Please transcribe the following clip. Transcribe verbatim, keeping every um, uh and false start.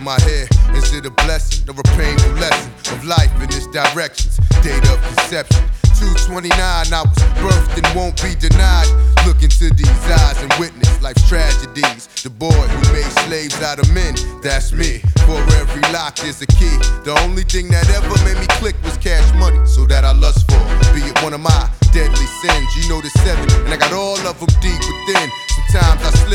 of my hair. Is it a blessing or a painful lesson of life in its directions? Date of conception two twenty-nine, I was birthed and won't be denied. Look into these eyes and witness life's tragedies. The boy who made slaves out of men, that's me. For every lock there's a key. The only thing that ever made me click was cash money, so that I lust for, be it one of my deadly sins. You know the seven, and I got all of them deep within. Sometimes I slip